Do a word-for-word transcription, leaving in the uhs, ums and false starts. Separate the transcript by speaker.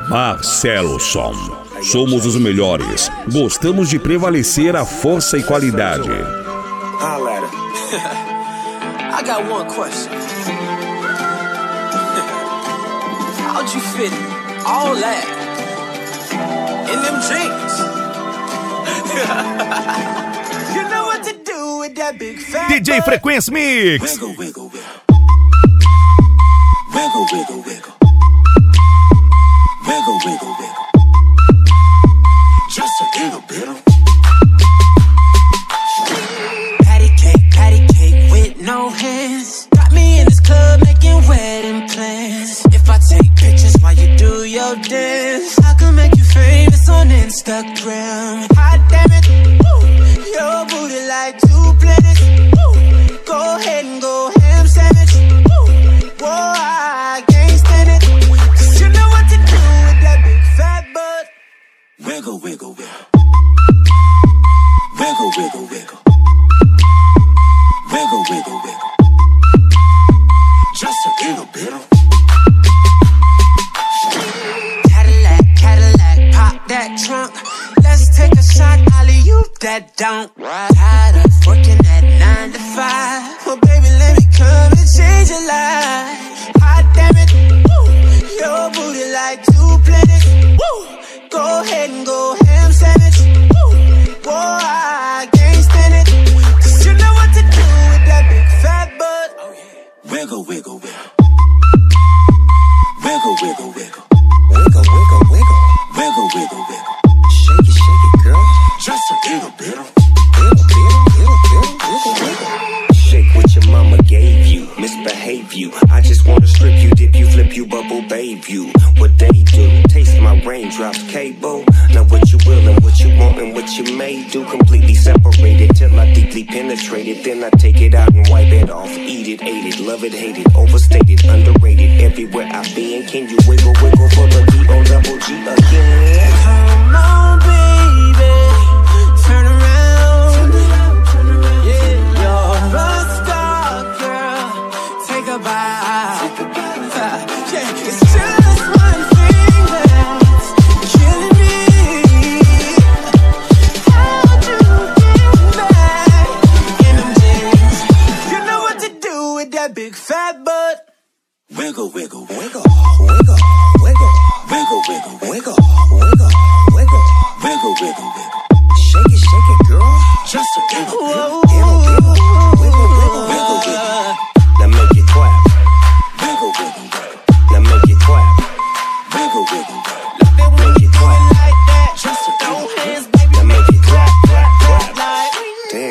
Speaker 1: Marcelo Som. Somos os melhores. Gostamos de prevalecer a força e qualidade.
Speaker 2: I got one question. How'd you fit all that in them jeans? You know what to do with that big fat
Speaker 3: D J Frequência Mix.
Speaker 2: Wiggle, wiggle, wiggle. Wiggle, wiggle, wiggle. Wiggle, wiggle, wiggle. Just a little bit of patty cake, patty cake with no hands. Got me in this club making wedding plans. If I take pictures while you do your dance, I can make you famous on Instagram. Hot damn it, woo. Your booty like two planets. Woo. Go ahead and go ham sandwich. Woo. Whoa, I can't stand it. Cause you know what to do with that big fat butt. Wiggle, wiggle, wiggle. Wiggle, wiggle, wiggle. Wiggle, wiggle, wiggle. Just a little bit of Cadillac, Cadillac, pop that trunk. Let's take a shot, alley-oop that don't. Tired of working at nine to five. Well, baby, let me come and change your life. Hot damn it, woo. Your booty like two planets. Woo. Go ahead and go ham sandwich. Woo. Whoa, I can't stand it. Cause you know what to do with that big fat butt. Oh, yeah. Wiggle, wiggle, wiggle. Wiggle, wiggle, wiggle. Wiggle, wiggle, wiggle. Wiggle, wiggle, wiggle. Shake it, shake it, girl. Just a little bit of little, little, little, little, wiggle.
Speaker 4: Shake what your mama gave you, misbehave you. I just wanna strip you, dip you, flip you, bubble babe you. What they do, taste my raindrops, cable. Now what you will and what you want and what you may do. Completely separated till I deeply penetrate it. Then I take it out and wipe it off. Eat it, ate it, love it, hate it. Overstated, underrated, everywhere I've been. Can you wiggle, wiggle for the D O double G again?
Speaker 2: Come on, baby, turn around. Yeah, you're a star, girl. Take a bow. Yeah, it's just one thing that's killing me. How'd you get back in them jeans? You know what to do with that big fat butt. Wiggle, wiggle, wiggle, wiggle, wiggle, wiggle, wiggle, wiggle, wiggle, wiggle, wiggle, wiggle, wiggle. Shake it, shake it, girl. Just a little bit, little bit, wiggle, wiggle, wiggle, wiggle.
Speaker 4: Now make it clap.
Speaker 2: Wiggle, wiggle, wiggle.
Speaker 4: Now make it clap.
Speaker 2: Wiggle, wiggle, wiggle.
Speaker 4: Make it clap.